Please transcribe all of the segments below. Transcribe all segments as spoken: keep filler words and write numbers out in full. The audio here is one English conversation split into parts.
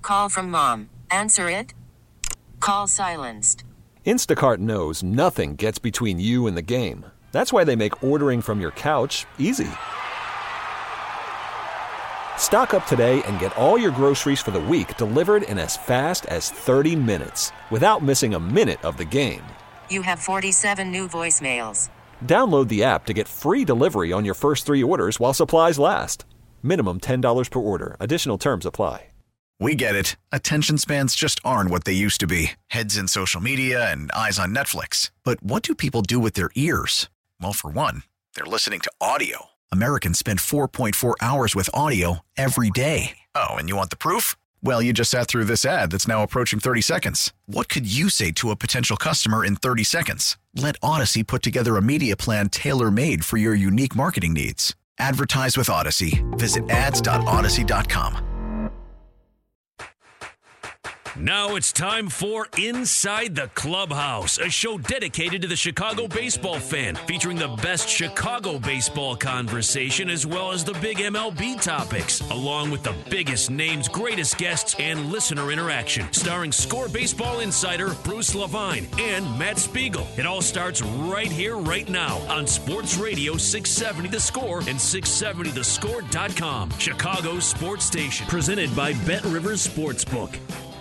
Call from mom. Answer it. Call silenced. Instacart knows nothing gets between you and the game. That's why they make ordering from your couch easy. Stock up today and get all your groceries for the week delivered in as fast as thirty minutes without missing a minute of the game. You have forty-seven new voicemails. Download the app to get free delivery on your first three orders while supplies last. Minimum ten dollars per order. Additional terms apply. We get it. Attention spans just aren't what they used to be. Heads in social media and eyes on Netflix. But what do people do with their ears? Well, for one, they're listening to audio. Americans spend four point four hours with audio every day. Oh, and you want the proof? Well, you just sat through this ad that's now approaching thirty seconds. What could you say to a potential customer in thirty seconds? Let Odyssey put together a media plan tailor-made for your unique marketing needs. Advertise with Odyssey. Visit ads dot odyssey dot com. Now it's time for Inside the Clubhouse, a show dedicated to the Chicago baseball fan, featuring the best Chicago baseball conversation as well as the big M L B topics, along with the biggest names, greatest guests, and listener interaction. Starring Score Baseball insider Bruce Levine and Matt Spiegel. It all starts right here, right now on Sports Radio six seventy The Score and six seventy the score dot com, Chicago's sports station. Presented by Bet Rivers Sportsbook.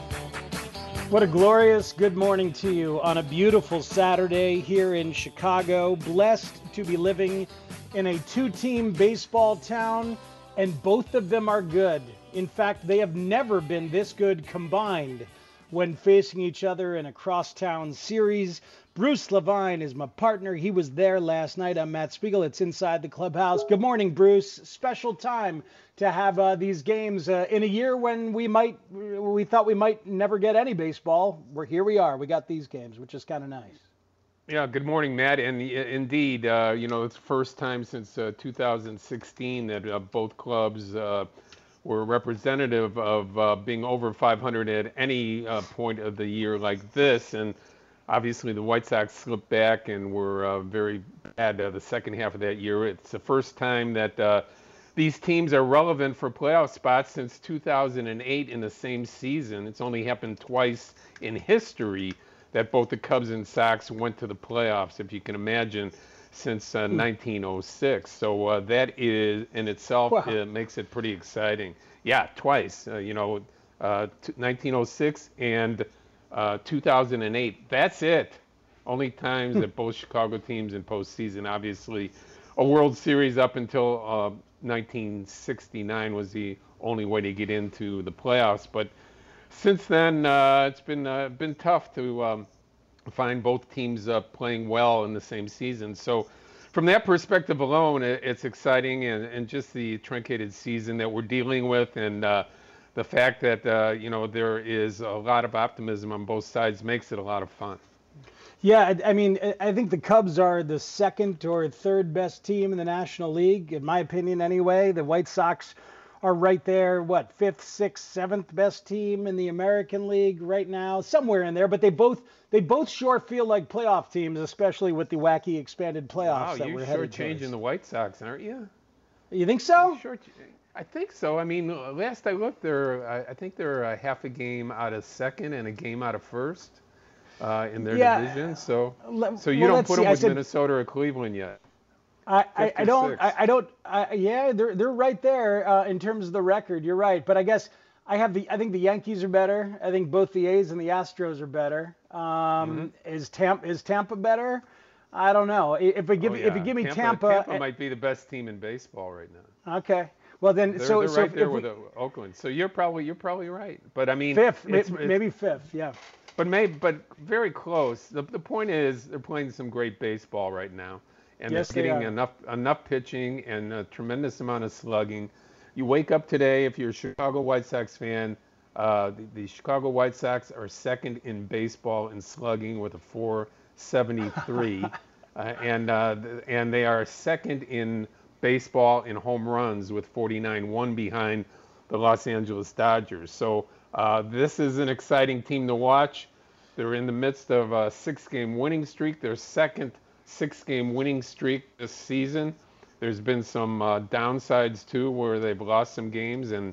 What a glorious good morning to you on a beautiful Saturday here in Chicago. Blessed to be living in a two-team baseball town, and both of them are good. In fact, they have never been this good combined when facing each other in a crosstown series. Bruce Levine is my partner. He was there last night. I'm Matt Spiegel. It's Inside the Clubhouse. Good morning, Bruce. Special time to have uh, these games uh, in a year when we might, we thought we might never get any baseball. We're here. We are. We got these games, which is kind of nice. Yeah. Good morning, Matt. And uh, indeed, uh, you know, it's the first time since uh, two thousand sixteen that uh, both clubs uh, were representative of uh, being over five hundred at any uh, point of the year like this. And obviously, the White Sox slipped back and were uh, very bad uh, the second half of that year. It's the first time that uh, these teams are relevant for playoff spots since two thousand eight in the same season. It's only happened twice in history that both the Cubs and Sox went to the playoffs, if you can imagine, since uh, nineteen oh six. So uh, that is in itself wow. uh, makes it pretty exciting. Yeah, twice. Uh, you know, uh, t- nineteen oh six and Uh, two thousand eight. That's it. Only times that both Chicago teams in postseason. Obviously, a World Series up until uh, nineteen sixty-nine was the only way to get into the playoffs. But since then, uh, it's been uh, been tough to um, find both teams uh, playing well in the same season. So, from that perspective alone, it, it's exciting, and, and just the truncated season that we're dealing with, and uh, the fact that, uh, you know, there is a lot of optimism on both sides makes it a lot of fun. Yeah, I mean, I think the Cubs are the second or third best team in the National League, in my opinion anyway. The White Sox are right there, what, fifth, sixth, seventh best team in the American League right now, somewhere in there. But they both they both sure feel like playoff teams, especially with the wacky expanded playoffs wow, that we're headed headed You're sure changing the White Sox, aren't you? You think so? You sure. I think so. I mean, last I looked, they're I think they're a half a game out of second and a game out of first uh, in their yeah. division. So, Let, so you well, don't put see. them with said, Minnesota or Cleveland yet. I, I, I don't. I, I don't. I, yeah, they're they're right there uh, in terms of the record. You're right, but I guess I have the. I think the Yankees are better. I think both the A's and the Astros are better. Um, mm-hmm. Is Tampa is Tampa better? I don't know. If we give oh, yeah. if you give me Tampa, Tampa, Tampa uh, might be the best team in baseball right now. Okay. Well then, they're, so they're so right there if with we, Oakland. So you're probably you're probably right. But I mean, fifth, it's, maybe it's, fifth, yeah. But maybe, but very close. The the point is, they're playing some great baseball right now, and yes, they're getting they enough enough pitching and a tremendous amount of slugging. You wake up today, if you're a Chicago White Sox fan, uh, the, the Chicago White Sox are second in baseball in slugging with a four seventy-three, uh, and uh, and they are second in baseball in home runs with forty-nine, one behind the Los Angeles Dodgers. So uh, this is an exciting team to watch. They're in the midst of a six-game winning streak, their second six-game winning streak this season. There's been some uh, downsides too, where they've lost some games, and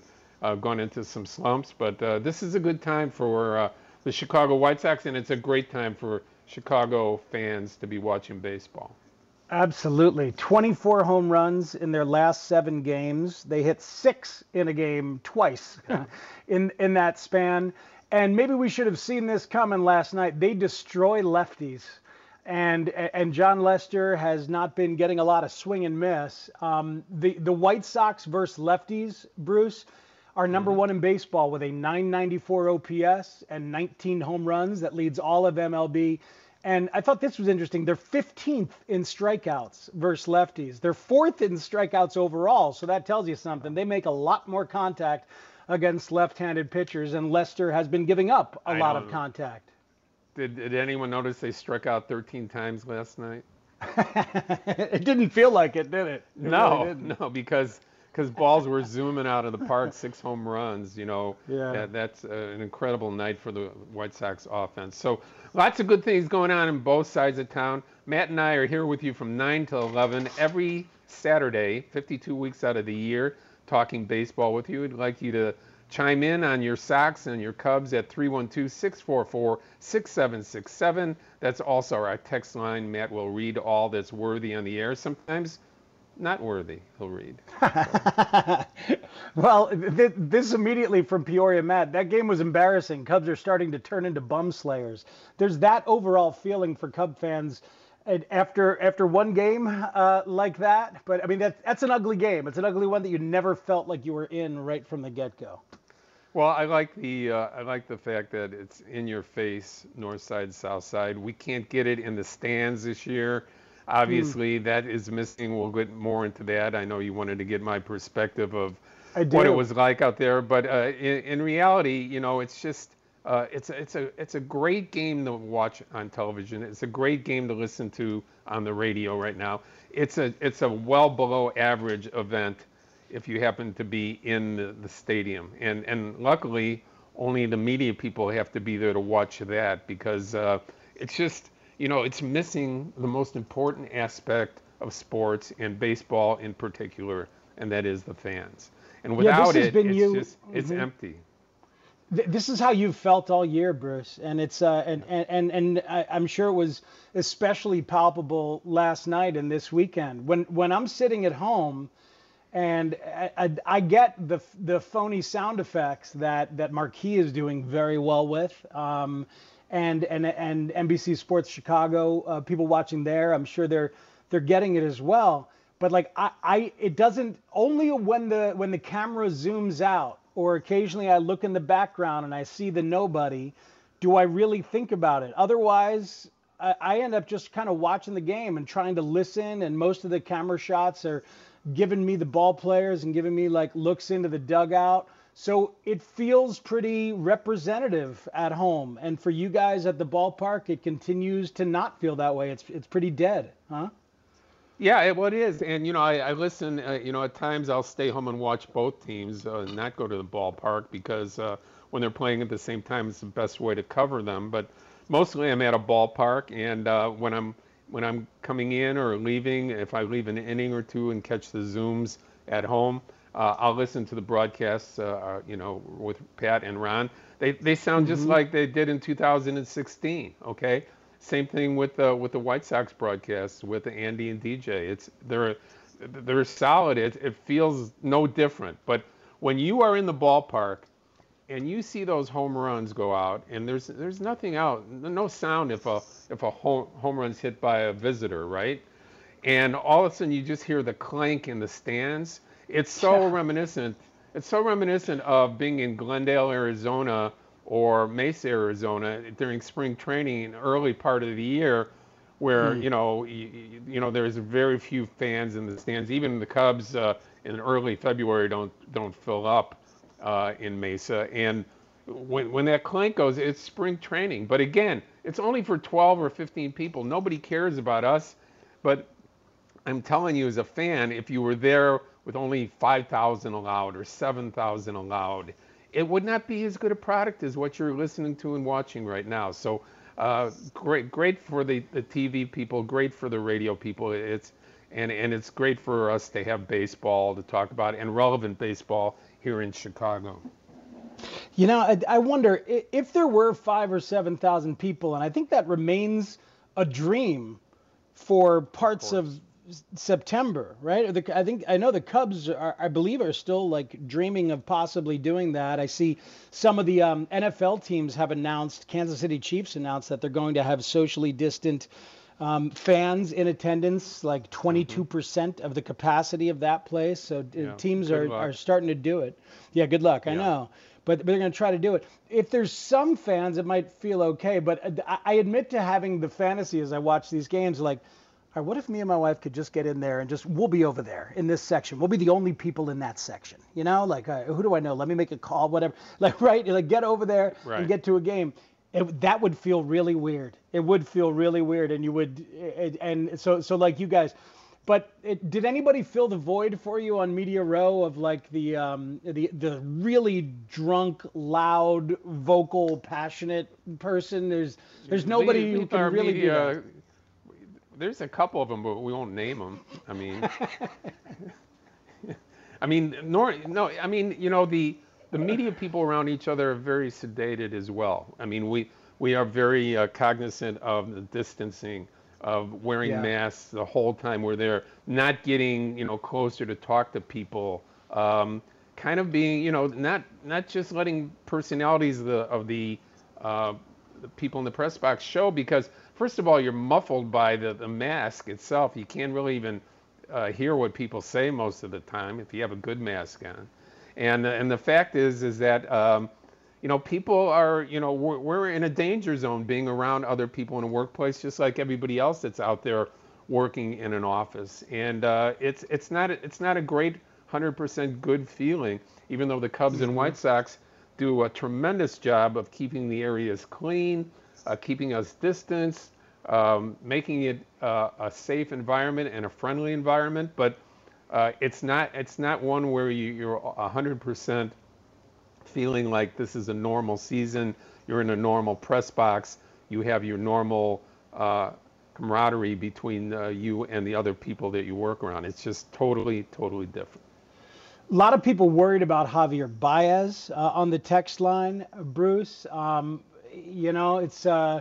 uh, gone into some slumps. But uh, this is a good time for uh, the Chicago White Sox, and it's a great time for Chicago fans to be watching baseball. Absolutely. twenty-four home runs in their last seven games. They hit six in a game twice in, in that span. And maybe we should have seen this coming last night. They destroy lefties. And and John Lester has not been getting a lot of swing and miss. Um, the, the White Sox versus lefties, Bruce, are number one in baseball with a nine ninety-four O P S and nineteen home runs. That leads all of M L B. And I thought this was interesting. They're fifteenth in strikeouts versus lefties. They're fourth in strikeouts overall. So that tells you something. They make a lot more contact against left-handed pitchers, and Lester has been giving up a I lot of know. contact. Did, did anyone notice they struck out thirteen times last night? It didn't feel like it, did it? It no, really didn't. no, because because balls were zooming out of the park, six home runs. You know, Yeah. that, that's uh, an incredible night for the White Sox offense. So lots of good things going on in both sides of town. Matt and I are here with you from nine till eleven every Saturday, fifty-two weeks out of the year, talking baseball with you. We'd like you to chime in on your Sox and your Cubs at three one two, six four four, six seven six seven. That's also our text line. Matt will read all that's worthy on the air. Sometimes not worthy, he'll read. Well, th- this immediately from Peoria, Matt. That game was embarrassing. Cubs are starting to turn into bum slayers. There's that overall feeling for Cub fans after after one game uh, like that. But, I mean, that, that's an ugly game. It's an ugly one that you never felt like you were in right from the get-go. Well, I like the uh, I like the fact that it's in your face, north side, south side. We can't get it in the stands this year. Obviously, mm. that is missing. We'll get more into that. I know you wanted to get my perspective of what it was like out there, but uh, in, in reality, you know, it's just uh, it's it's a it's a great game to watch on television. It's a great game to listen to on the radio right now. It's a it's a well below average event if you happen to be in the, the stadium, and and luckily only the media people have to be there to watch that, because uh, it's just, you know, it's missing the most important aspect of sports and baseball in particular, and that is the fans. And without yeah, it, it's you, just it's mm-hmm. empty. This is how you've felt all year, Bruce, and it's uh, and and and, and I, I'm sure it was especially palpable last night and this weekend. When when I'm sitting at home, and I, I, I get the the phony sound effects that that Marquee is doing very well with. Um, And, and and N B C Sports Chicago, uh, people watching there, I'm sure they're they're getting it as well. But like I, I, it doesn't, only when the when the camera zooms out, or occasionally I look in the background and I see the nobody, do I really think about it. Otherwise, I, I end up just kind of watching the game and trying to listen. And most of the camera shots are giving me the ball players and giving me like looks into the dugout. So it feels pretty representative at home. And for you guys at the ballpark, it continues to not feel that way. It's it's pretty dead, huh? Yeah, it, well, it is. And, you know, I, I listen, uh, you know, at times I'll stay home and watch both teams, uh, not go to the ballpark, because uh, when they're playing at the same time, it's the best way to cover them. But mostly I'm at a ballpark, and uh, when I'm when I'm coming in or leaving, if I leave an inning or two and catch the Zooms at home, Uh, I'll listen to the broadcasts, uh, you know, with Pat and Ron. They they sound just mm-hmm. like they did in two thousand sixteen. Okay, same thing with the with the White Sox broadcasts with Andy and D J. It's they're they're solid. It it feels no different. But when you are in the ballpark and you see those home runs go out, and there's there's nothing out, no sound if a if a home home run's hit by a visitor, right? And all of a sudden you just hear the clank in the stands. It's so yeah. reminiscent. It's so reminiscent of being in Glendale, Arizona, or Mesa, Arizona during spring training, early part of the year, where mm. you know, you, you know, there's very few fans in the stands. Even the Cubs uh, in early February don't don't fill up uh, in Mesa. And when when that clank goes, it's spring training. But again, it's only for twelve or fifteen people. Nobody cares about us. But I'm telling you, as a fan, if you were there with only five thousand allowed or seven thousand allowed, it would not be as good a product as what you're listening to and watching right now. So uh, great, great for the, the T V people, great for the radio people. It's and and it's great for us to have baseball to talk about, and relevant baseball here in Chicago. You know, I, I wonder i- if there were five or seven thousand people, and I think that remains a dream for parts of, s- September, right? Or The, I think I know the Cubs are, I believe, are still like dreaming of possibly doing that. I see some of the um, N F L teams have announced. Kansas City Chiefs announced that they're going to have socially distant um, fans in attendance, like twenty-two percent of the capacity of that place. So uh, Yeah, teams good are, luck. are starting to do it. Yeah, good luck. I Yeah. know. But, but they're going to try to do it. If there's some fans, it might feel okay. But I, I admit to having the fantasy as I watch these games, like, all right, what if me and my wife could just get in there and just, we'll be over there in this section. We'll be the only people in that section. You know, like, uh, who do I know? Let me make a call, whatever. Like, right? Like, get over there Right. and get to a game. It, that would feel really weird. It would feel really weird. And you would, it, and so, so like you guys. But it, did anybody fill the void for you on Media Row of like the um, the the really drunk, loud, vocal, passionate person? There's there's nobody Leave- who leave can our really media- do that. There's a couple of them, but we won't name them. I mean, I mean, nor no. I mean, you know, the the media people around each other are very sedated as well. I mean, we we are very uh, cognizant of the distancing, of wearing Yeah. masks the whole time we're there, not getting, you know, closer to talk to people, um, kind of being, you know, not not just letting personalities of the of the, uh, the people in the press box show, because first of all, you're muffled by the, the mask itself. You can't really even uh, hear what people say most of the time if you have a good mask on. And and the fact is is that um, you know, people are, you know, we're, we're in a danger zone being around other people in a workplace, just like everybody else that's out there working in an office. And uh, it's it's not it's not a great one hundred percent good feeling, even though the Cubs and White Sox do a tremendous job of keeping the areas clean, uh, keeping us distanced, um, making it uh, a safe environment and a friendly environment. But uh, it's not it's not one where you, you're one hundred percent feeling like this is a normal season. You're in a normal press box. You have your normal uh, camaraderie between uh, you and the other people that you work around. It's just totally, totally different. A lot of people worried about Javier Baez uh, on the text line, Bruce. Um, you know, it's uh,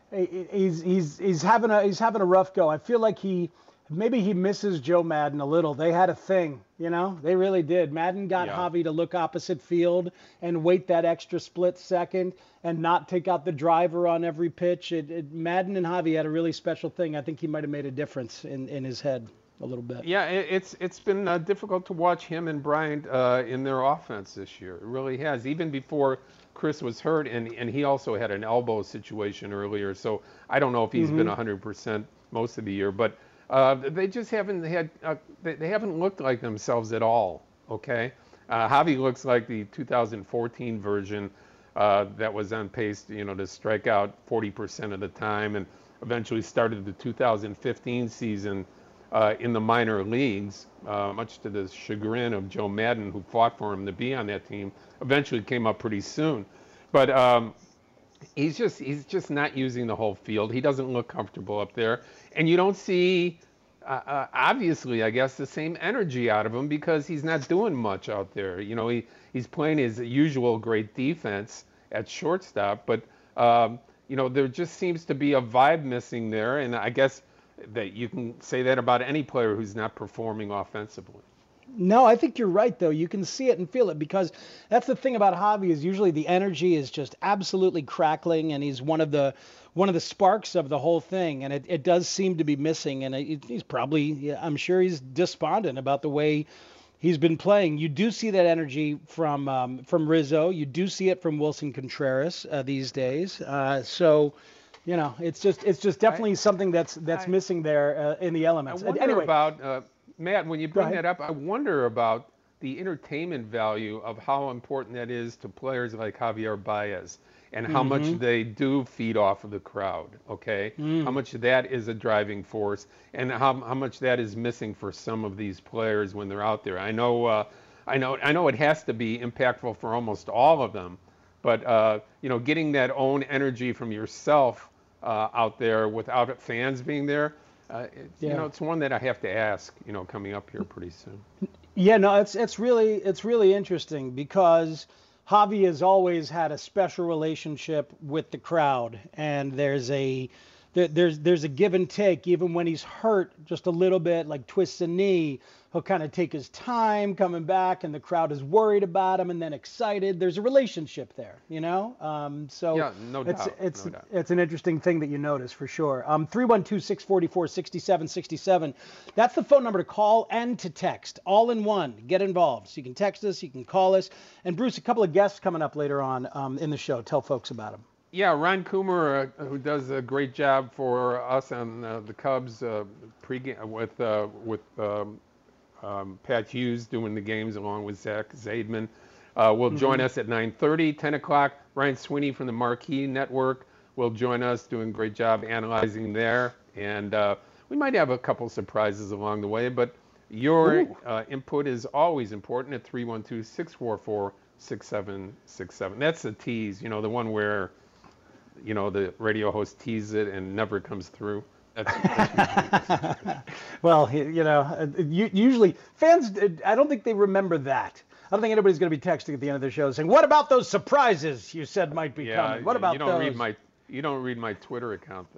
he's he's he's having a he's having a rough go. I feel like he maybe he misses Joe Madden a little. They had a thing, you know, they really did. Madden got Yeah. Javi to look opposite field and wait that extra split second and not take out the driver on every pitch. It, it, Madden and Javi had a really special thing. I think he might have made a difference in, in his head a little bit. Yeah, it, it's it's been uh, difficult to watch him and Bryant uh, in their offense this year. It really has, even before Chris was hurt, and and he also had an elbow situation earlier. So I don't know if he's been one hundred percent most of the year, but uh, they just haven't had uh, they, they haven't looked like themselves at all. Okay, uh, Javi looks like the two thousand fourteen version uh, that was on pace, you know, to strike out forty percent of the time, and eventually started the two thousand fifteen season uh, in the minor leagues, uh, much to the chagrin of Joe Madden, who fought for him to be on that team. Eventually came up pretty soon, but um, he's just he's just not using the whole field. He doesn't look comfortable up there, and you don't see uh, uh, obviously, I guess, the same energy out of him because he's not doing much out there. You know, he he's playing his usual great defense at shortstop, but um, you know, there just seems to be a vibe missing there, and I guess that you can say that about any player who's not performing offensively. No, I think you're right, though. You can see it and feel it because that's the thing about Javi is usually the energy is just absolutely crackling, and he's one of the one of the sparks of the whole thing, and it, it does seem to be missing. And it, he's probably, yeah, I'm sure he's despondent about the way he's been playing. You do see that energy from um, from Rizzo. You do see it from Wilson Contreras uh, these days. Uh, so, you know, it's just it's just definitely I, something that's that's I, missing there uh, in the elements. I wonder anyway, about. Uh, Matt, when you bring ahead. that up, I wonder about the entertainment value of how important that is to players like Javier Baez and how Mm-hmm. much they do feed off of the crowd, okay? Mm. How much that is a driving force and how, how much that is missing for some of these players when they're out there. I know uh, I know I know it has to be impactful for almost all of them, but uh, you know, getting that own energy from yourself uh, out there without fans being there, Uh, it's, Yeah. You know, it's one that I have to ask, you know, coming up here pretty soon. Yeah, no, it's it's really it's really interesting because Javi has always had a special relationship with the crowd, and there's a there, there's there's a give and take. Even when he's hurt just a little bit, like twists a knee, he'll kind of take his time coming back, and the crowd is worried about him and then excited. There's a relationship there, you know. Um, so yeah, no it's doubt, it's no doubt. it's an interesting thing that you notice for sure. Um, three one two, six four four, six seven six seven. That's the phone number to call and to text, all in one. Get involved. So you can text us, you can call us. And Bruce, a couple of guests coming up later on um, in the show. Tell folks about them. Yeah, Ron Coomer, uh, who does a great job for us on uh, the Cubs uh, pregame with uh, with um, um, Pat Hughes doing the games along with Zach Zaidman, uh, will mm-hmm. join us at nine thirty, ten o'clock. Ryan Sweeney from the Marquee Network will join us, doing a great job analyzing there. And uh, we might have a couple surprises along the way, but your uh, input is always important at three one two, six four four, six seven six seven. That's the tease, you know, the one where, you know, the radio host teases it and never comes through. That's, that's well, you know, usually fans, I don't think they remember that. I don't think anybody's going to be texting at the end of the show saying, "What about those surprises you said might be yeah, coming? What about you don't those?" Read my, you don't read my Twitter account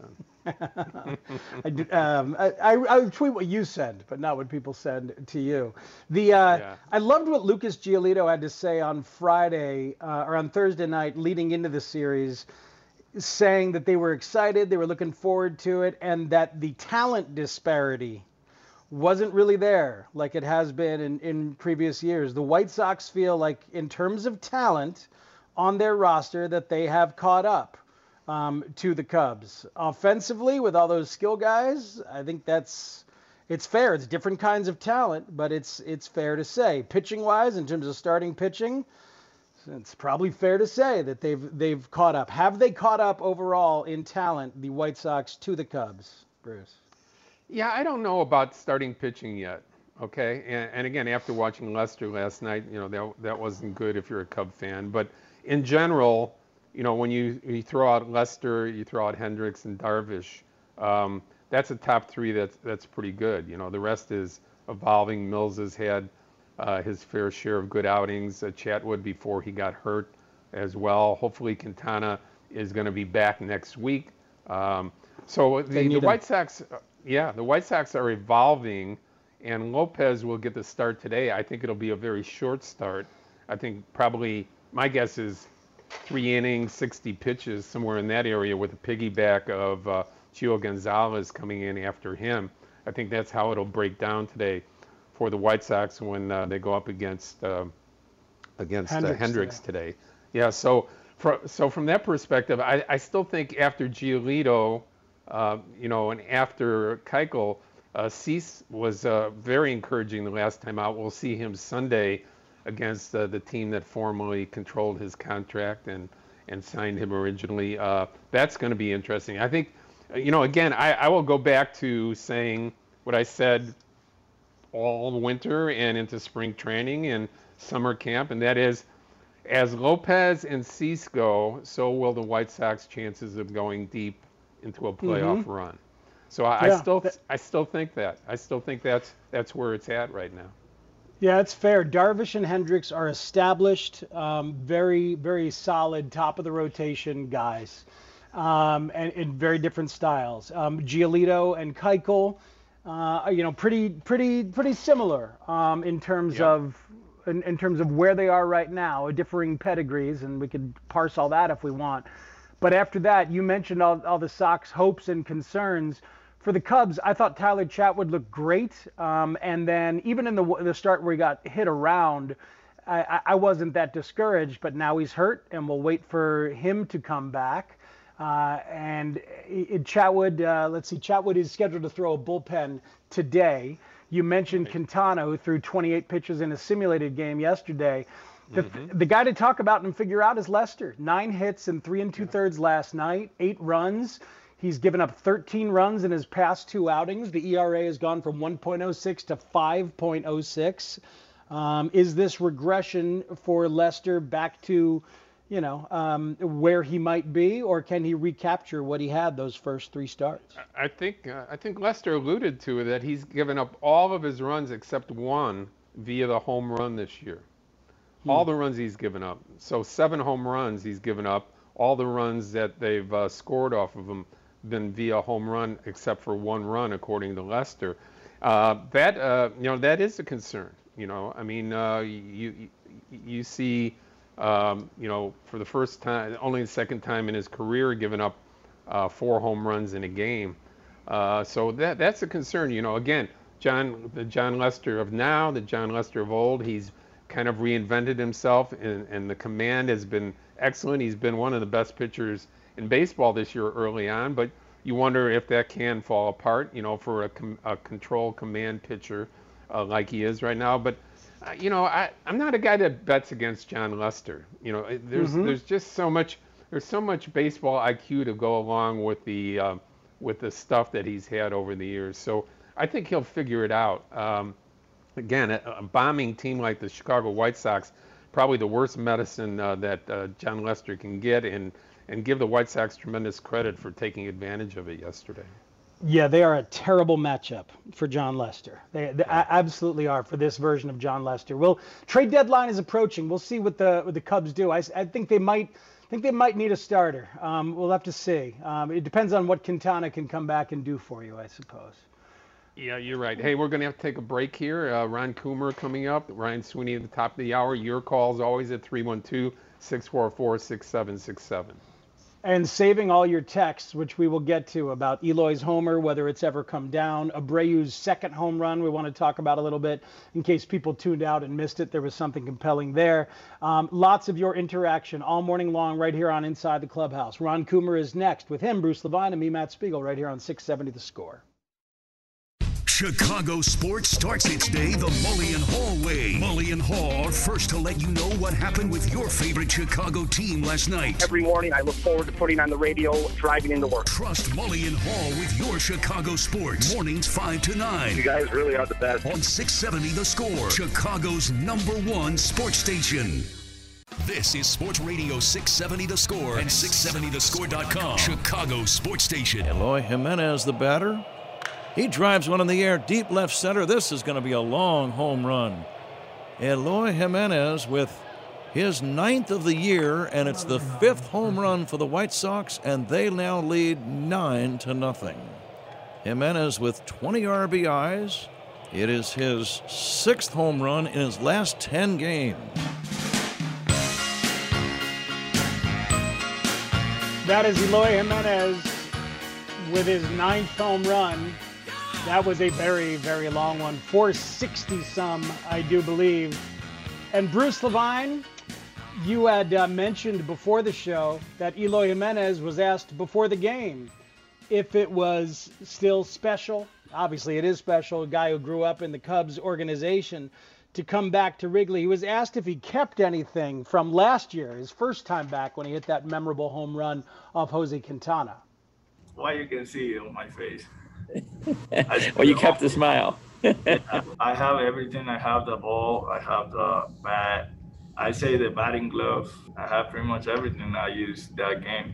then. I, do, um, I, I, I tweet what you send, but not what people send to you. The uh, yeah. I loved what Lucas Giolito had to say on Friday uh, or on Thursday night leading into the series, saying that they were excited, they were looking forward to it, and that the talent disparity wasn't really there like it has been in, in previous years. The White Sox feel like, in terms of talent on their roster, that they have caught up um, to the Cubs. Offensively, with all those skill guys, I think that's it's fair. It's different kinds of talent, but it's it's fair to say. Pitching-wise, in terms of starting pitching, it's probably fair to say that they've they've caught up. Have they caught up overall in talent, the White Sox, to the Cubs, Bruce? Yeah, I don't know about starting pitching yet. Okay, and, and again, after watching Lester last night, you know that that wasn't good if you're a Cub fan. But in general, you know, when you you throw out Lester, you throw out Hendricks and Darvish, um, that's a top three that's that's pretty good. You know, the rest is evolving. Mills has had Uh, his fair share of good outings. Uh, Chatwood before he got hurt as well. Hopefully Quintana is going to be back next week. Um, so the, the White Sox, uh, yeah, the White Sox are evolving, and Lopez will get the start today. I think it'll be a very short start. I think probably, my guess is three innings, sixty pitches, somewhere in that area, with a piggyback of uh, Gio Gonzalez coming in after him. I think that's how it'll break down today for the White Sox when uh, they go up against uh, against Hendricks, uh, Hendricks today. today. Yeah, so for, so from that perspective, I, I still think after Giolito, uh, you know, and after Keuchel, uh, Cease was uh, very encouraging the last time out. We'll see him Sunday against uh, the team that formerly controlled his contract and, and signed him originally. Uh, that's going to be interesting. I think, you know, again, I, I will go back to saying what I said all winter and into spring training and summer camp, and that is, as Lopez and Cease go, so will the White Sox chances of going deep into a playoff mm-hmm. run. So I, yeah. I still, I still think that. I still think that's that's where it's at right now. Yeah, it's fair. Darvish and Hendricks are established, um, very, very solid top of the rotation guys, um, and in very different styles. Um, Giolito and Keuchel. Uh, you know, pretty, pretty, pretty similar um, in terms yep. of in, in terms of where they are right now, differing pedigrees, and we could parse all that if we want. But after that, you mentioned all, all the Sox hopes and concerns for the Cubs. I thought Tyler Chatwood looked great, um, and then even in the the start where he got hit around, I, I wasn't that discouraged. But now he's hurt, and we'll wait for him to come back. Uh, and it, Chatwood, uh, let's see, Chatwood is scheduled to throw a bullpen today. You mentioned right. Quintana, who threw twenty-eight pitches in a simulated game yesterday. The, mm-hmm. the guy to talk about and figure out is Lester. Nine hits and three and two thirds last night, eight runs. He's given up thirteen runs in his past two outings. The E R A has gone from one point oh six to five point oh six. Um, is this regression for Lester back to, you know, um, where he might be, or can he recapture what he had those first three starts? I think uh, I think Lester alluded to that he's given up all of his runs except one via the home run this year. Hmm. All the runs he's given up. So seven home runs he's given up. All the runs that they've uh, scored off of him been via home run, except for one run, according to Lester. Uh, that uh, you know that is a concern. You know, I mean, uh, you, you you see, um, you know, for the first time, only the second time in his career, giving up uh, four home runs in a game. Uh, so that that's a concern. You know, again, John, the John Lester of now, the John Lester of old, he's kind of reinvented himself, and, and the command has been excellent. He's been one of the best pitchers in baseball this year early on, but you wonder if that can fall apart, you know, for a, com- a control command pitcher uh, like he is right now. But, uh, you know, I, I'm not a guy that bets against John Lester. You know, there's mm-hmm. there's just so much there's so much baseball I Q to go along with the uh, with the stuff that he's had over the years. So I think he'll figure it out. Um, again, a, a bombing team like the Chicago White Sox, probably the worst medicine uh, that uh, John Lester can get, and and give the White Sox tremendous credit for taking advantage of it yesterday. Yeah, they are a terrible matchup for John Lester. They, they yeah. absolutely are for this version of John Lester. Well, trade deadline is approaching. We'll see what the what the Cubs do. I, I think they might think they might need a starter. Um, we'll have to see. Um, it depends on what Quintana can come back and do for you, I suppose. Yeah, you're right. Hey, we're going to have to take a break here. Uh, Ron Coomer coming up. Ryan Sweeney at the top of the hour. Your calls always at three one two, six four four, six seven six seven. And saving all your texts, which we will get to, about Eloy's homer, whether it's ever come down, Abreu's second home run we want to talk about a little bit in case people tuned out and missed it. There was something compelling there. Um, lots of your interaction all morning long right here on Inside the Clubhouse. Ron Coomer is next. With him, Bruce Levine, and me, Matt Spiegel, right here on six seventy The Score. Chicago sports starts its day the Mullion Hall way. Mullion Hall are first to let you know what happened with your favorite Chicago team last night. Every morning I look forward to putting on the radio, driving into work. Trust Mullion Hall with your Chicago sports. Mornings five to nine. You guys really are the best. On six seventy The Score, Chicago's number one sports station. This is Sports Radio six seventy The Score and six seventy the score dot com. Chicago sports station. Eloy Jimenez, the batter. He drives one in the air, deep left center. This is going to be a long home run. Eloy Jimenez with his ninth of the year, and it's the fifth home run for the White Sox, and they now lead nine to nothing. Jimenez with twenty R B Is. It is his sixth home run in his last ten games. That is Eloy Jimenez with his ninth home run. That was a very, very long one. four sixty some, I do believe. And Bruce Levine, you had uh, mentioned before the show that Eloy Jimenez was asked before the game if it was still special. Obviously, it is special. A guy who grew up in the Cubs organization to come back to Wrigley. He was asked if he kept anything from last year, his first time back when he hit that memorable home run off Jose Quintana. Well, you can see it on my face. Well, you kept the smile. I have everything. I have the ball. I have the bat. I say the batting glove. I have pretty much everything I use that game.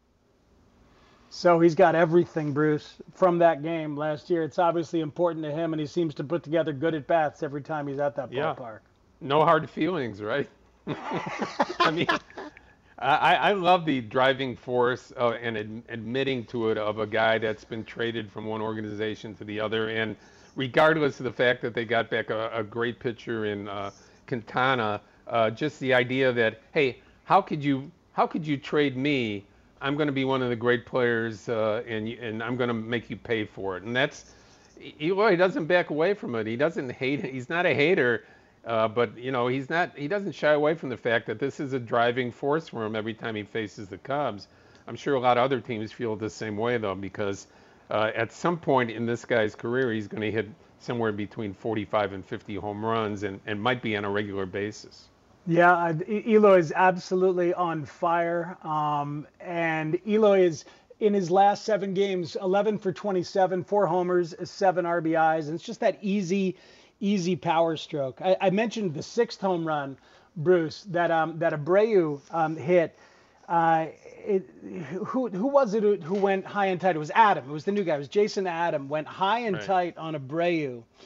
So he's got everything, Bruce, from that game last year. It's obviously important to him, and he seems to put together good at-bats every time he's at that yeah. ballpark. No hard feelings, right? I mean, I, I love the driving force uh, and ad- admitting to it of a guy that's been traded from one organization to the other. And regardless of the fact that they got back a, a great pitcher in uh, Quintana, uh, just the idea that, hey, how could you how could you trade me? I'm going to be one of the great players, uh, and and I'm going to make you pay for it. And that's Eloy doesn't back away from it. He doesn't hate it. He's not a hater. Uh, but, you know, he's not, he doesn't shy away from the fact that this is a driving force for him every time he faces the Cubs. I'm sure a lot of other teams feel the same way, though, because uh, at some point in this guy's career, he's going to hit somewhere between forty-five and fifty home runs and, and might be on a regular basis. Yeah, uh, Eloy is absolutely on fire. Um, and Eloy is, in his last seven games, eleven for twenty-seven, four homers, seven R B Is. And it's just that easy Easy power stroke. I, I mentioned the sixth home run, Bruce, that um, that Abreu um, hit. Uh, it, who who was it who, who went high and tight? It was Adam. It was the new guy. It was Jason Adam. Went high and right. tight on Abreu.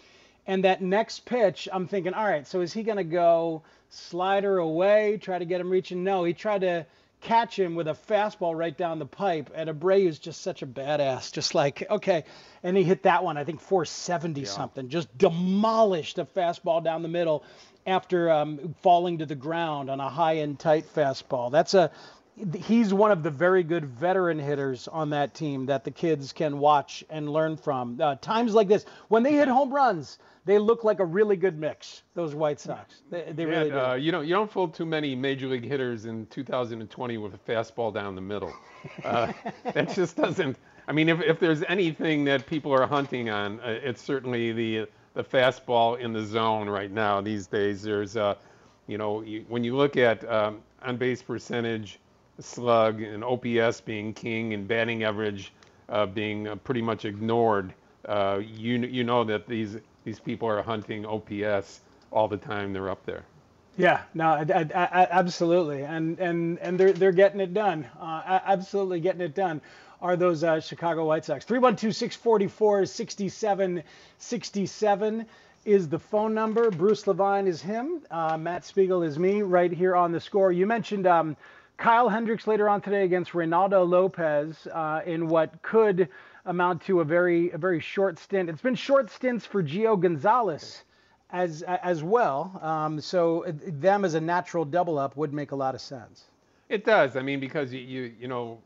And that next pitch, I'm thinking, all right, so is he going to go slider away, try to get him reaching? No, he tried to catch him with a fastball right down the pipe. And Abreu's just such a badass, just like, okay. And he hit that one, I think four seventy yeah. something, just demolished a fastball down the middle after um, falling to the ground on a high and tight fastball. That's a, he's one of the very good veteran hitters on that team that the kids can watch and learn from. Uh, times like this, when they hit home runs, they look like a really good mix, those White Sox. They, they really do. Uh, you don't, you don't fool too many major league hitters in two thousand twenty with a fastball down the middle. Uh, that just doesn't, I mean, if, if there's anything that people are hunting on, uh, it's certainly the the fastball in the zone right now these days. There's, uh, you know, you, when you look at um, on-base percentage, slug, and O P S being king, and batting average uh, being uh, pretty much ignored, uh, you you know that these these people are hunting O P S all the time. They're up there. Yeah, no, I, I, I, absolutely, and and and they're they're getting it done. Uh, absolutely getting it done. Are those uh, Chicago White Sox? three one two, six four four, six seven six seven is the phone number. Bruce Levine is him. Uh, Matt Spiegel is me right here on The Score. You mentioned um, Kyle Hendricks later on today against Reynaldo Lopez uh, in what could amount to a very a very short stint. It's been short stints for Gio Gonzalez as as well. Um, so them as a natural double up would make a lot of sense. It does. I mean, because you you, you know,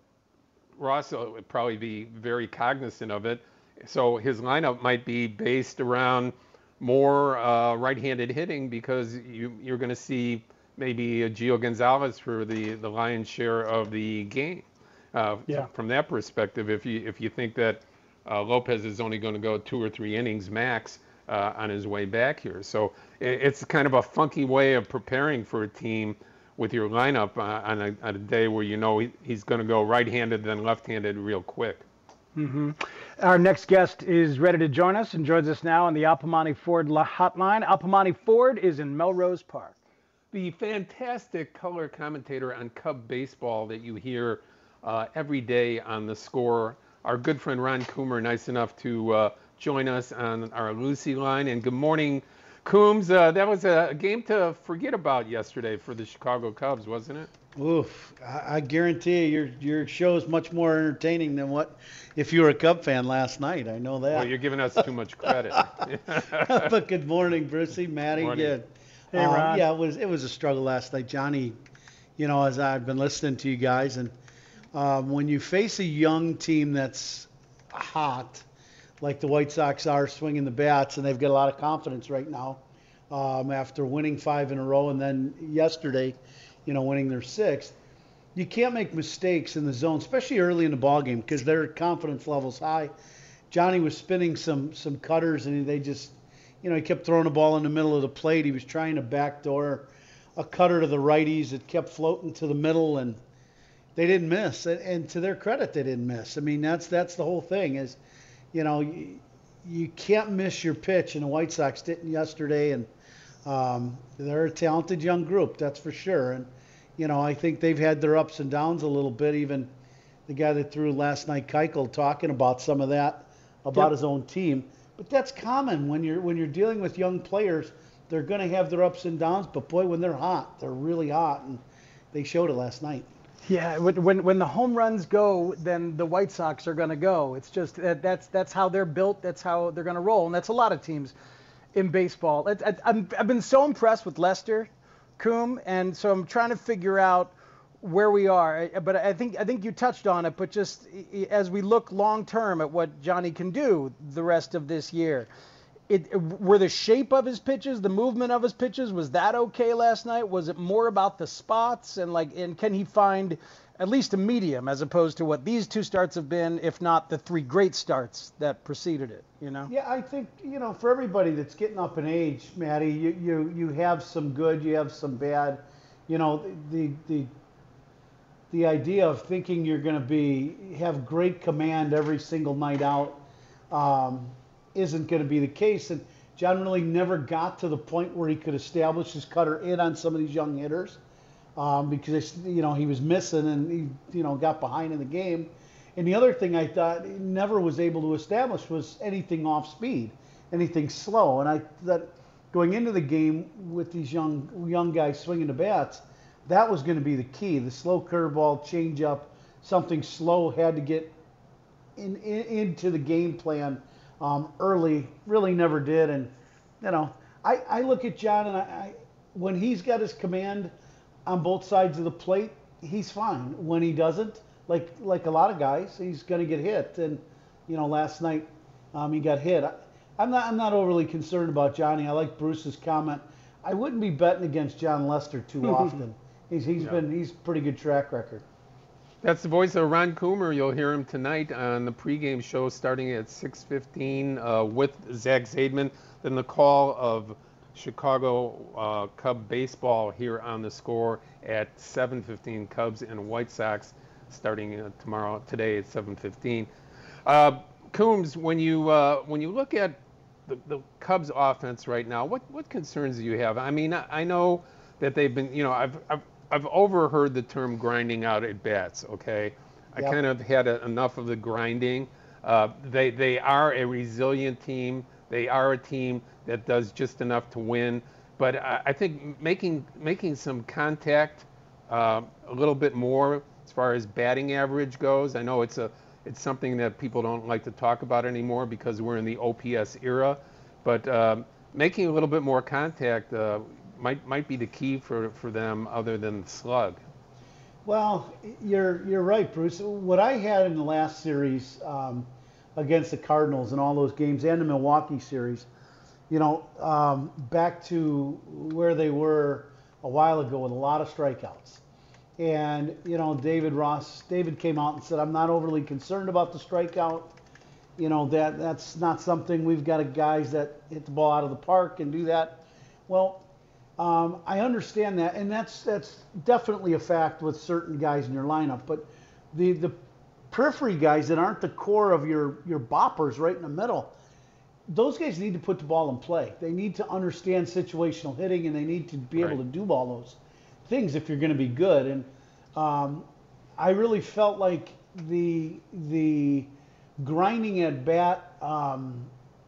Ross would probably be very cognizant of it. So his lineup might be based around more uh, right-handed hitting because you you're going to see maybe a Gio Gonzalez for the, the lion's share of the game. Uh, yeah. From that perspective, if you if you think that uh, Lopez is only going to go two or three innings max uh, on his way back here, so it, it's kind of a funky way of preparing for a team with your lineup uh, on, a, on a day where you know he, he's going to go right-handed then left-handed real quick. Mm-hmm. Our next guest is ready to join us and joins us now on the Alpamani Ford hotline. Alpamani Ford is in Melrose Park. The fantastic color commentator on Cub baseball that you hear uh, every day on The Score, our good friend Ron Coomer, nice enough to uh, join us on our Lucy line. And good morning, Coombs. Uh, that was a game to forget about yesterday for the Chicago Cubs, wasn't it? Oof, I, I guarantee you, your your show is much more entertaining than what if you were a Cub fan last night. I know that. Well, you're giving us too much credit. But good morning, Brucey, Matty. Morning. Good. Hey, Ron. Um, yeah, it was it was a struggle last night, Johnny. You know, as I've been listening to you guys, and um, when you face a young team that's hot, like the White Sox are, swinging the bats, and they've got a lot of confidence right now um, after winning five in a row, and then yesterday, you know, winning their sixth. You can't make mistakes in the zone, especially early in the ball game, because their confidence level's high. Johnny was spinning some some cutters, and they just, you know, he kept throwing the ball in the middle of the plate. He was trying to backdoor a cutter to the righties. It kept floating to the middle, and they didn't miss. And, and to their credit, they didn't miss. I mean, that's that's the whole thing is, you know, you, you can't miss your pitch, and the White Sox didn't yesterday. And um, they're a talented young group, that's for sure. And, you know, I think they've had their ups and downs a little bit. Even the guy that threw last night, Keuchel, talking about some of that, about yep. his own team. But that's common when you're when you're dealing with young players. They're going to have their ups and downs, but boy, when they're hot, they're really hot, and they showed it last night. Yeah, when when the home runs go, then the White Sox are going to go. It's just that that's that's how they're built. That's how they're going to roll, and that's a lot of teams in baseball. It, I, I'm, I've been so impressed with Lester, Coombe, and so I'm trying to figure out where we are. But I think I think you touched on it. But just as we look long term at what Johnny can do the rest of this year, it were the shape of his pitches, the movement of his pitches, was that okay last night? Was it more about the spots and like and can he find at least a medium as opposed to what these two starts have been, if not the three great starts that preceded it? You know. Yeah, I think you know for everybody that's getting up in age, Matty, you you you have some good, you have some bad. You know the the. the The idea of thinking you're going to be have great command every single night out um, isn't going to be the case. And John really never got to the point where he could establish his cutter in on some of these young hitters um, because you know he was missing and he you know got behind in the game. And the other thing I thought he never was able to establish was anything off speed. anything slow. And I that going into the game with these young young guys swinging the bats, that was going to be the key. The slow curveball, changeup, something slow had to get in, in into the game plan um, early. Really never did. And you know, I, I look at John and I, I when he's got his command on both sides of the plate, he's fine. When he doesn't, like like a lot of guys, he's going to get hit. And you know, last night um, he got hit. I, I'm not I'm not overly concerned about Johnny. I like Bruce's comment. I wouldn't be betting against John Lester too often. He's he's yeah. been he's pretty good track record. That's the voice of Ron Coomer. You'll hear him tonight on the pregame show starting at six fifteen uh, with Zach Zaidman. Then the call of Chicago uh, Cub baseball here on the Score at seven fifteen. Cubs and White Sox starting uh, tomorrow today at seven fifteen. Uh, Coombs, when you uh, when you look at the, the Cubs offense right now, what what concerns do you have? I mean, I, I know that they've been, you know, I've I've I've overheard the term grinding out at bats. Okay, I yep. kind of had a, enough of the grinding. Uh, they they are a resilient team. They are a team that does just enough to win. But I, I think making making some contact uh, a little bit more as far as batting average goes. I know it's a it's something that people don't like to talk about anymore because we're in the O P S era. But um, making a little bit more contact uh, might might be the key for, for them, other than the slug. Well, you're you're right, Bruce. What I had in the last series um, against the Cardinals and all those games, and the Milwaukee series, you know, um, back to where they were a while ago with a lot of strikeouts. And, you know, David Ross, David came out and said, I'm not overly concerned about the strikeout. You know, that that's not something, we've got a guys that hit the ball out of the park and do that. Well, um, I understand that, and that's that's definitely a fact with certain guys in your lineup. But the the periphery guys that aren't the core of your, your boppers right in the middle, those guys need to put the ball in play. They need to understand situational hitting, and they need to be right. able to do all those things if you're going to be good. And um, I really felt like the the grinding at bat um,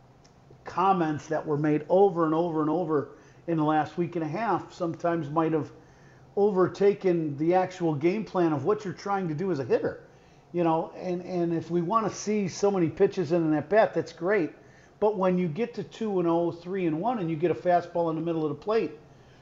comments that were made over and over and over in the last week and a half sometimes might have overtaken the actual game plan of what you're trying to do as a hitter. You know, and, and if we want to see so many pitches in an at bat, that's great. But when you get to two and oh, three and one, and you get a fastball in the middle of the plate,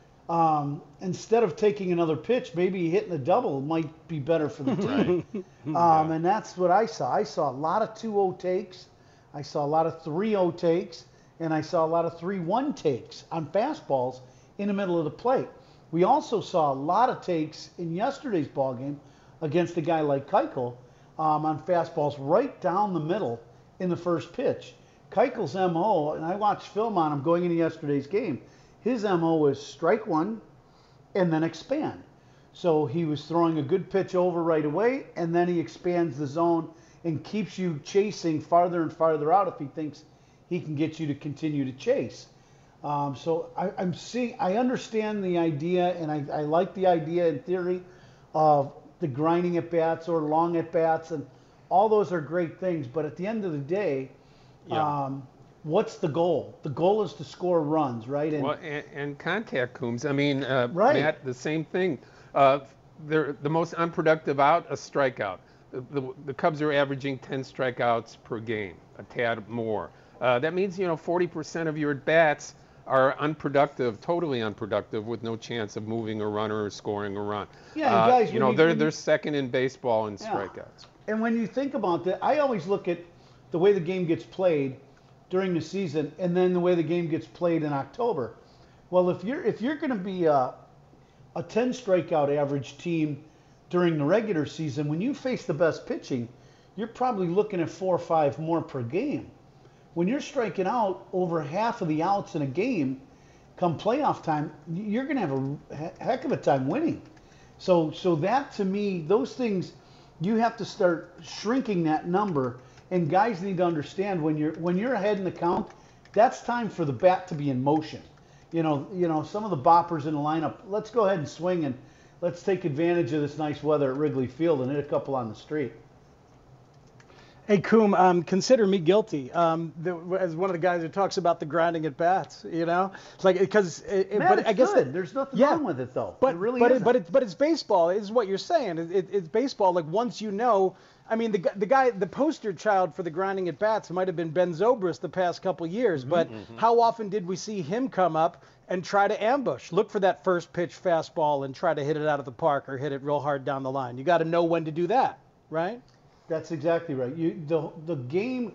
Um, instead of taking another pitch, maybe hitting a double might be better for the team. um, yeah. And that's what I saw. I saw a lot of two oh takes. I saw a lot of three oh takes. And I saw a lot of three one takes on fastballs in the middle of the plate. We also saw a lot of takes in yesterday's ballgame against a guy like Keuchel um, on fastballs right down the middle in the first pitch. Keuchel's M O, and I watched film on him going into yesterday's game, his M O was strike one and then expand. So he was throwing a good pitch over right away, and then he expands the zone and keeps you chasing farther and farther out if he thinks he can get you to continue to chase. Um, so I, I'm seeing, I understand the idea, and I, I like the idea in theory of the grinding at bats or long at bats, and all those are great things. But at the end of the day, yeah. um, what's the goal? The goal is to score runs, right? And, well, and, and contact, Coombs. I mean, uh, right. Matt, the same thing. Uh, they're the most unproductive out, a strikeout. The, the, the Cubs are averaging ten strikeouts per game, a tad more. Uh, that means, you know, forty percent of your at-bats are unproductive, totally unproductive, with no chance of moving a runner or scoring a run. Yeah, uh, guys, you know, you, they're they're second in baseball in yeah. strikeouts. And when you think about that, I always look at the way the game gets played during the season, and then the way the game gets played in October. Well, if you're if you're going to be a, a ten strikeout average team during the regular season, when you face the best pitching, you're probably looking at four or five more per game. When you're striking out over half of the outs in a game, come playoff time, you're going to have a heck of a time winning. So, so that to me, those things, you have to start shrinking that number. And guys need to understand when you're when you're ahead in the count, that's time for the bat to be in motion. You know, you know, some of the boppers in the lineup, let's go ahead and swing and let's take advantage of this nice weather at Wrigley Field and hit a couple on the street. Hey, Coom, um, consider me guilty. Um, the, as one of the guys who talks about the grinding at bats, you know, it's like because. It, Man, but it's I guess good. That, There's nothing yeah, wrong with it though. But it really but isn't. it, but it's but it's baseball. Is what you're saying. It, it, it's baseball. Like once you know. I mean, the the guy, the poster child for the grinding at bats might have been Ben Zobrist the past couple years, Mm-hmm, but mm-hmm. how often did we see him come up and try to ambush, look for that first pitch fastball and try to hit it out of the park or hit it real hard down the line? You got to know when to do that, right? That's exactly right. You the the game,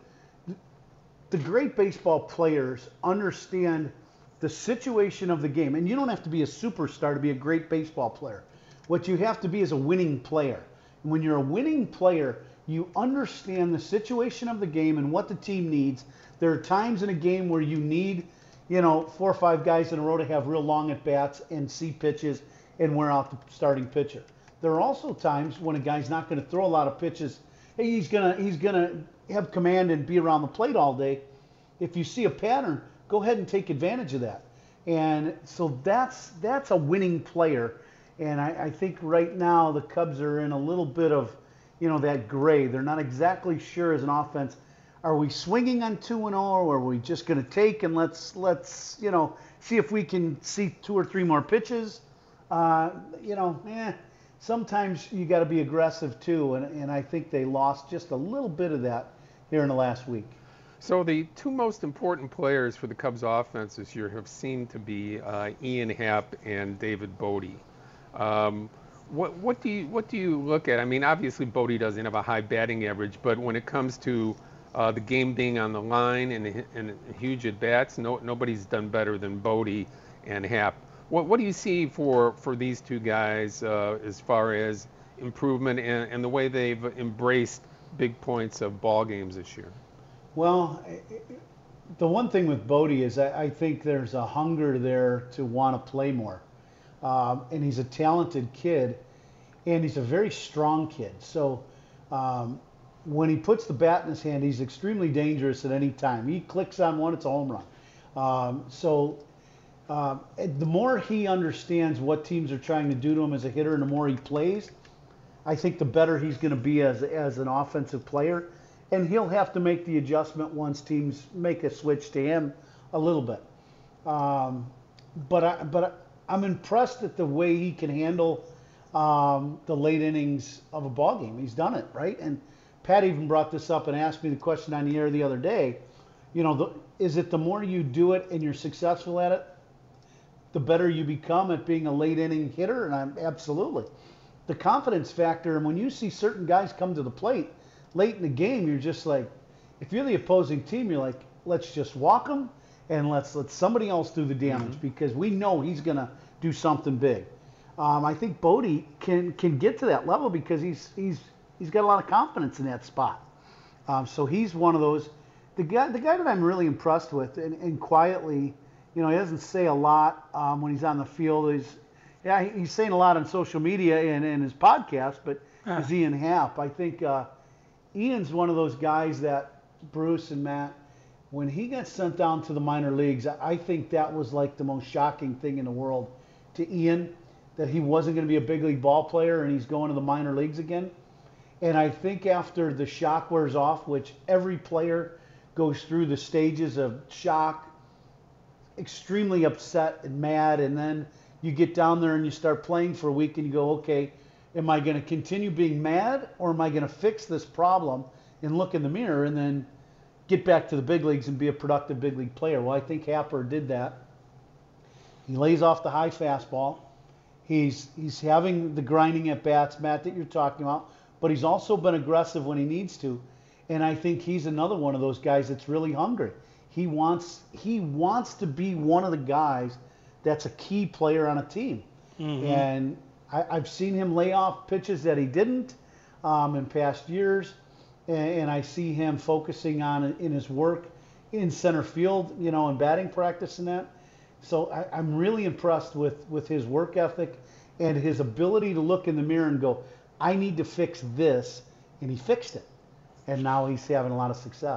the great baseball players understand the situation of the game, and you don't have to be a superstar to be a great baseball player. What you have to be is a winning player. And when you're a winning player, you understand the situation of the game and what the team needs. There are times in a game where you need, you know, four or five guys in a row to have real long at bats and see pitches and wear out the starting pitcher. There are also times when a guy's not going to throw a lot of pitches. Hey, he's gonna he's gonna have command and be around the plate all day. If you see a pattern, go ahead and take advantage of that. And so that's that's a winning player. And I, I think right now the Cubs are in a little bit of, you know, that gray. They're not exactly sure as an offense. Are we swinging on two and oh, or are we just going to take and let's let's you know see if we can see two or three more pitches? Uh, you know, eh. Sometimes you got to be aggressive too, and, and I think they lost just a little bit of that here in the last week. So the two most important players for the Cubs offense this year have seemed to be uh, Ian Happ and David Bote. Um, what what do you what do you look at? I mean, obviously Bote doesn't have a high batting average, but when it comes to uh, the game being on the line and, and huge at bats, no nobody's done better than Bote and Happ. What what do you see for, for these two guys uh, as far as improvement and, and the way they've embraced big points of ball games this year? Well, the one thing with Bote is I, I think there's a hunger there to want to play more. Um, and he's a talented kid, and he's a very strong kid. So um, when he puts the bat in his hand, he's extremely dangerous at any time. He clicks on one, it's a home run. Um, so uh, the more he understands what teams are trying to do to him as a hitter and the more he plays, I think the better he's going to be as, as an offensive player. And he'll have to make the adjustment once teams make a switch to him a little bit. Um, but I, but I, I'm impressed at the way he can handle um, the late innings of a ball game. He's done it, right? And Pat even brought this up and asked me the question on the air the other day. You know, the, is it the more you do it and you're successful at it, the better you become at being a late inning hitter? And I'm absolutely. The confidence factor, and when you see certain guys come to the plate late in the game, you're just like, if you're the opposing team, you're like, let's just walk them and let's let somebody else do the damage mm-hmm. because we know he's going to do something big. Um, I think Bote can can get to that level because he's he's he's got a lot of confidence in that spot. Um, so he's one of those. The guy the guy that I'm really impressed with, and, and quietly, you know, he doesn't say a lot um, when he's on the field. He's yeah he's saying a lot on social media and in his podcast, but uh. is Ian Happ. I think uh, Ian's one of those guys that Bruce and Matt, when he got sent down to the minor leagues, I think that was like the most shocking thing in the world to Ian, that he wasn't going to be a big league ball player and he's going to the minor leagues again. And I think after the shock wears off, which every player goes through the stages of shock, extremely upset and mad, and then you get down there and you start playing for a week and you go, okay, am I going to continue being mad or am I going to fix this problem and look in the mirror and then get back to the big leagues and be a productive big league player? Well, I think Happer did that. He lays off the high fastball. He's he's having the grinding at bats, Matt, that you're talking about, but he's also been aggressive when he needs to. And I think he's another one of those guys that's really hungry. He wants he wants to be one of the guys that's a key player on a team. Mm-hmm. And I, I've seen him lay off pitches that he didn't um, in past years. And I see him focusing on in his work in center field, you know, in batting practice and that. So I, I'm really impressed with, with his work ethic and his ability to look in the mirror and go, I need to fix this. And he fixed it. And now he's having a lot of success.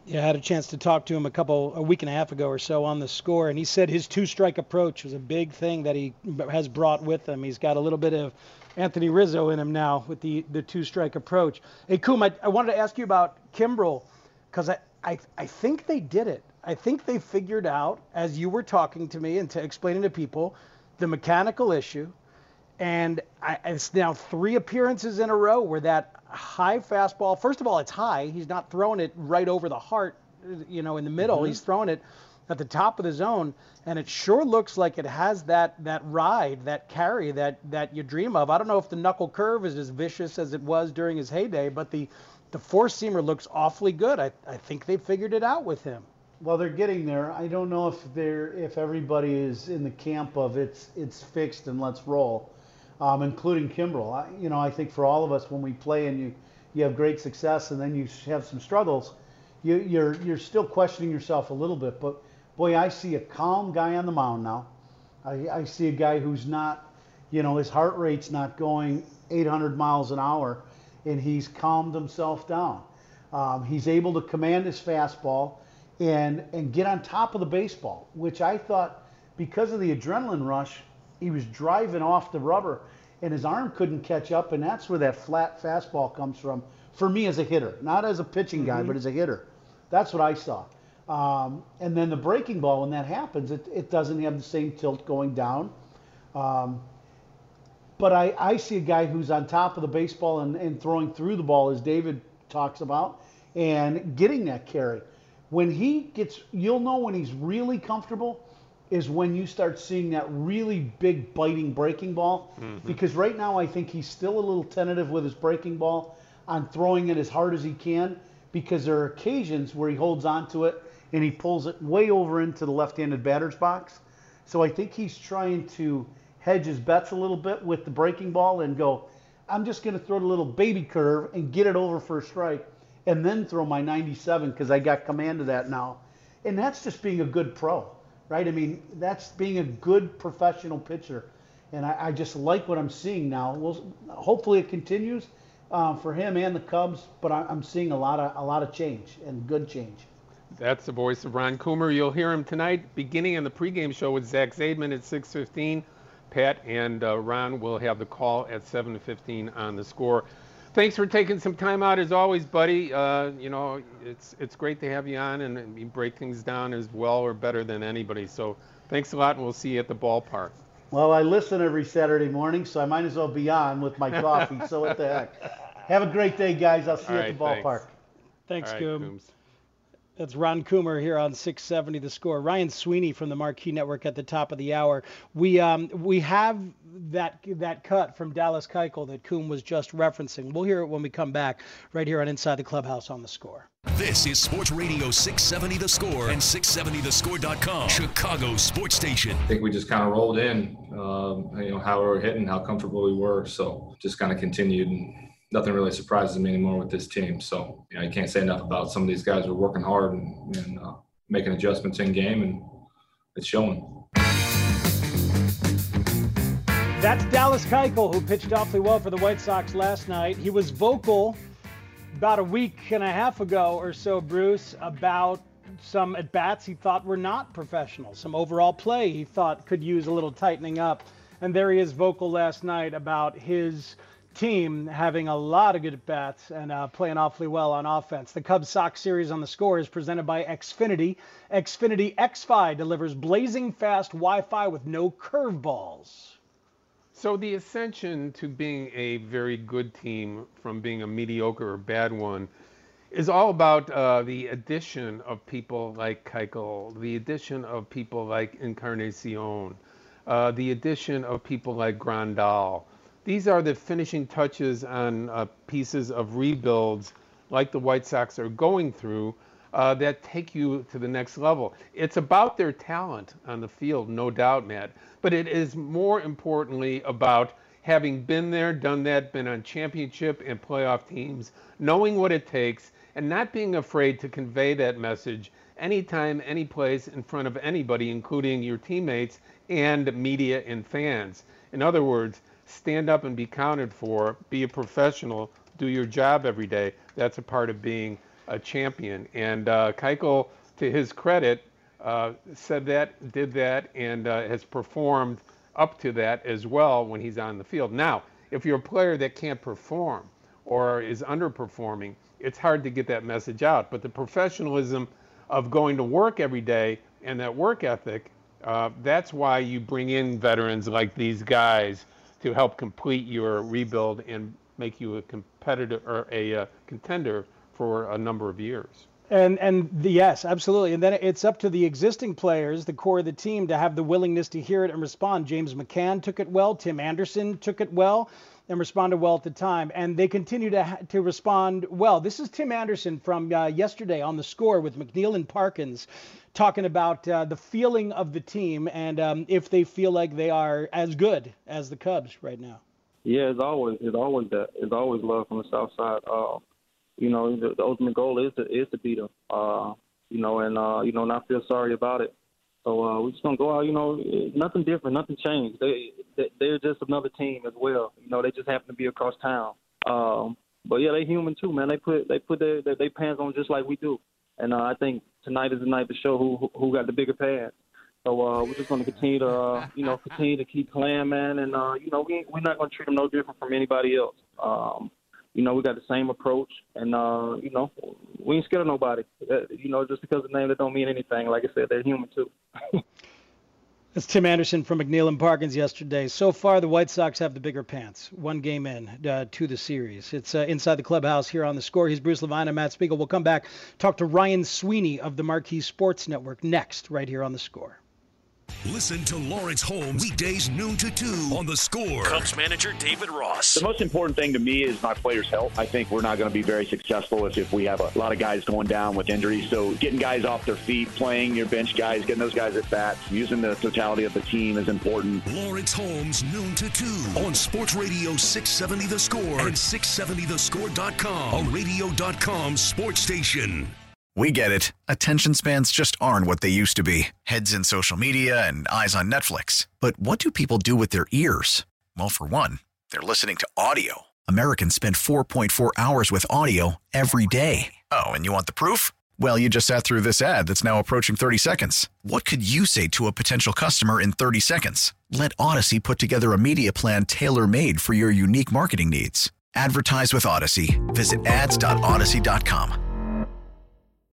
Yeah, I had a chance to talk to him a couple, a week and a half ago or so on the Score, and he said his two-strike approach was a big thing that he has brought with him. He's got a little bit of Anthony Rizzo in him now with the, the two-strike approach. Hey, Coom, I, I wanted to ask you about Kimbrel, because I, I, I think they did it. I think they figured out, as you were talking to me and to explaining to people, the mechanical issue. And I, it's now three appearances in a row where that high fastball, first of all, it's high. He's not throwing it right over the heart, you know, in the middle. Mm-hmm. He's throwing it at the top of the zone. And it sure looks like it has that that ride, that carry that, that you dream of. I don't know if the knuckle curve is as vicious as it was during his heyday, but the, the four-seamer looks awfully good. I, I think they figured it out with him. Well, they're getting there. I don't know if they're if everybody is in the camp of it's it's fixed and let's roll. Um, including Kimbrel. I, you know, I think for all of us, when we play and you, you have great success and then you have some struggles, you, you're you're still questioning yourself a little bit. But boy, I see a calm guy on the mound now. I, I see a guy who's not, you know, his heart rate's not going eight hundred miles an hour, and he's calmed himself down. Um, he's able to command his fastball and and get on top of the baseball, which I thought, because of the adrenaline rush, he was driving off the rubber and his arm couldn't catch up, and that's where that flat fastball comes from for me as a hitter, not as a pitching guy, mm-hmm. but as a hitter. That's what I saw. Um, and then the breaking ball, when that happens, it, it doesn't have the same tilt going down. Um, but I, I see a guy who's on top of the baseball and, and throwing through the ball, as David talks about, and getting that carry. When he gets, you'll know when he's really comfortable is when you start seeing that really big biting breaking ball. Mm-hmm. Because right now I think he's still a little tentative with his breaking ball on throwing it as hard as he can, because there are occasions where he holds on to it and he pulls it way over into the left-handed batter's box. So I think he's trying to hedge his bets a little bit with the breaking ball and go, I'm just going to throw the little baby curve and get it over for a strike and then throw my ninety-seven because I got command of that now. And that's just being a good pro. Right? I mean, that's being a good professional pitcher. And I, I just like what I'm seeing now. Well, hopefully it continues uh, for him and the Cubs, but I, I'm seeing a lot of a lot of change and good change. That's the voice of Ron Coomer. You'll hear him tonight beginning in the pregame show with Zach Zaidman at six fifteen. Pat and uh, Ron will have the call at seven fifteen on the Score. Thanks for taking some time out as always, buddy. Uh, you know, it's it's great to have you on, and, and you break things down as well or better than anybody. So thanks a lot, and we'll see you at the ballpark. Well, I listen every Saturday morning, so I might as well be on with my coffee. So what the heck? Have a great day, guys. I'll see All you right, at the ballpark. Thanks, All right, Coom. Coombs. That's Ron Coomer here on six seventy The Score. Ryan Sweeney from the Marquee Network at the top of the hour. We um we have that that cut from Dallas Keuchel that Coom was just referencing. We'll hear it when we come back right here on Inside the Clubhouse on The Score. This is Sports Radio six seventy The Score and six seventy the score dot com, Chicago sports station. I think we just kind of rolled in, um, you know, how we were hitting, how comfortable we were. So just kind of continued, and nothing really surprises me anymore with this team. So, you know, you can't say enough about some of these guys who are working hard and, and uh, making adjustments in game, and it's showing. That's Dallas Keuchel, who pitched awfully well for the White Sox last night. He was vocal about a week and a half ago or so, Bruce, about some at-bats he thought were not professional, some overall play he thought could use a little tightening up. And there he is vocal last night about his team having a lot of good at-bats and uh, playing awfully well on offense. The Cubs-Sox series on The Score is presented by Xfinity. Xfinity X Fi delivers blazing fast Wi-Fi with no curveballs. So the ascension to being a very good team from being a mediocre or bad one is all about uh, the addition of people like Keuchel, the addition of people like Encarnacion, uh, the addition of people like Grandal. These are the finishing touches on uh, pieces of rebuilds like the White Sox are going through uh, that take you to the next level. It's about their talent on the field, no doubt, Matt, but it is more importantly about having been there, done that, been on championship and playoff teams, knowing what it takes, and not being afraid to convey that message anytime, any place, in front of anybody, including your teammates and media and fans. In other words, stand up and be counted for, be a professional, do your job every day. That's a part of being a champion. And uh, Keuchel, to his credit, uh, said that, did that, and uh, has performed up to that as well when he's on the field. Now, if you're a player that can't perform or is underperforming, it's hard to get that message out. But the professionalism of going to work every day and that work ethic, uh, that's why you bring in veterans like these guys to help complete your rebuild and make you a competitor or a uh, contender for a number of years. And and the, yes, absolutely. And then it's up to the existing players, the core of the team, to have the willingness to hear it and respond. James McCann took it well. Tim Anderson took it well and responded well at the time. And they continue to ha- to respond well. This is Tim Anderson from uh, yesterday on The Score with McNeil and Parkins, talking about uh, the feeling of the team and um, if they feel like they are as good as the Cubs right now. Yeah, it's always it's always that. It's always love from the South Side. Uh, you know, the, the ultimate goal is to is to beat them. Uh, you know, and uh, you know, not feel sorry about it. So uh, we're just gonna go out. You know, nothing different, nothing changed. They, they they're just another team as well. You know, they just happen to be across town. Um, but yeah, they human too, man. They put they put their their, their pants on just like we do. And uh, I think tonight is the night to show who who got the bigger pants. So uh, we're just going to continue to, uh, you know, continue to keep playing, man. And, uh, you know, we, we're not going to treat them no different from anybody else. Um, you know, we got the same approach. And, uh, you know, we ain't scared of nobody. Uh, you know, just because of the name, that don't mean anything. Like I said, they're human, too. That's Tim Anderson from McNeil and Parkins yesterday. So far, the White Sox have the bigger pants. One game in uh, to the series. It's uh, Inside the Clubhouse here on The Score. He's Bruce Levine and Matt Spiegel. We'll come back, talk to Ryan Sweeney of the Marquee Sports Network next, right here on The Score. Listen to Lawrence Holmes weekdays noon to two on The Score. Cubs manager David Ross. The most important thing to me is my players' health. I think we're not going to be very successful if, if we have a lot of guys going down with injuries. So getting guys off their feet, playing your bench guys, getting those guys at bats, using the totality of the team is important. Lawrence Holmes noon to two on Sports Radio six seventy The Score and six seventy the score dot com, a radio dot com sports station. We get it. Attention spans just aren't what they used to be. Heads in social media and eyes on Netflix. But what do people do with their ears? Well, for one, they're listening to audio. Americans spend four point four hours with audio every day. Oh, and you want the proof? Well, you just sat through this ad that's now approaching thirty seconds. What could you say to a potential customer in thirty seconds? Let Odyssey put together a media plan tailor-made for your unique marketing needs. Advertise with Odyssey. Visit ads dot odyssey dot com.